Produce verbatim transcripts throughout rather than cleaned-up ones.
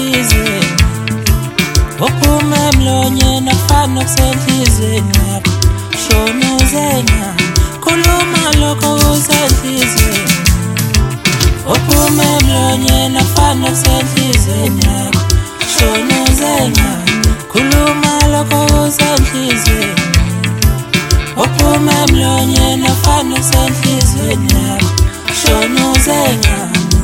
kusenhlizweni uphuma emlonyeni afana kusenhlizweni yakho shona uzenya khuluma lokho kusenhlizweni uphuma emlonyeni afana kusenhlizweni yakho shona uzenya khuluma lokho kusenhlizweni uphuma emlonyeni afana kusenhlizweni yakho shona uzenya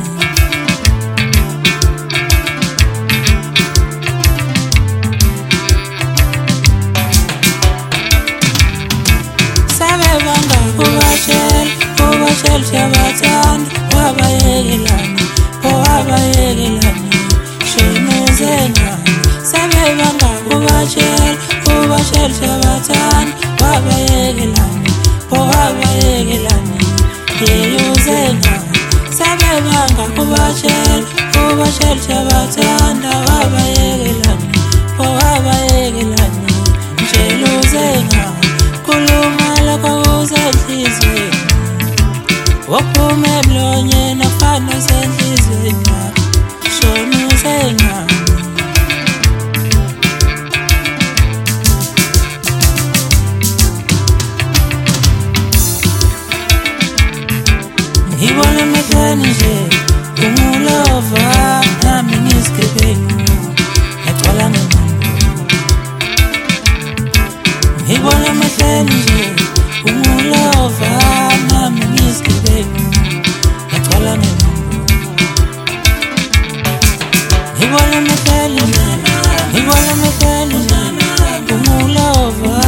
Kubashel, kubashel shabatand, wabayelani, wabayelani, shonuzena. Sabe banga kubashel, kubashel shabatand, wabayelani, wabayelani, yeyuzena. Sabe banga kubashel, kubashel shabatand, wabayelani, wabayelani, sheluzena. Kuluma lokho kusenhlizweni uphuma emlonyeni afana kusenhlizweni yakho shona uzenya ngibona emehlweni nje ungulova nami ngisigebengu ngagcwala ngengqondo ngibona emehlweni nje ungulova nami ngisigebengu ngagcwala ngengqondo ngibona emehlweni nje ngibona emehlweni nje ungulova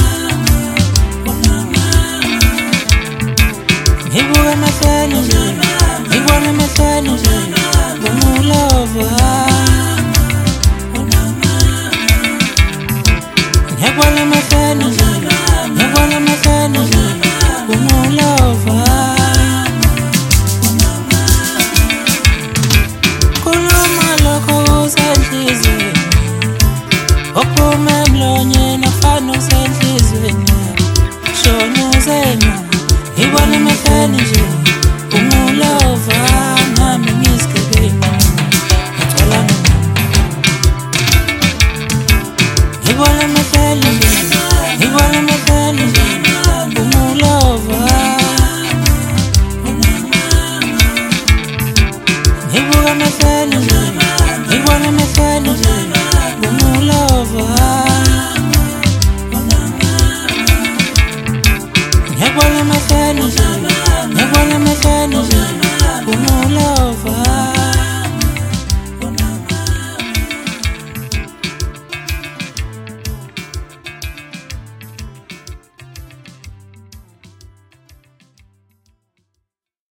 ngibuka emehlweni nje ngibona emehlweni nje ungulova ngibona emehlweni nje ngibona emehlweni nje ungulova khuluma lokho kusenhlizweni uphuma emlonyeni afana kusenhlizweni shona uzenya ngibona emehlweni nje ungulova nami ngisigebengu ngagcwala ngibona emehlweni nje ngibona emehlweni nje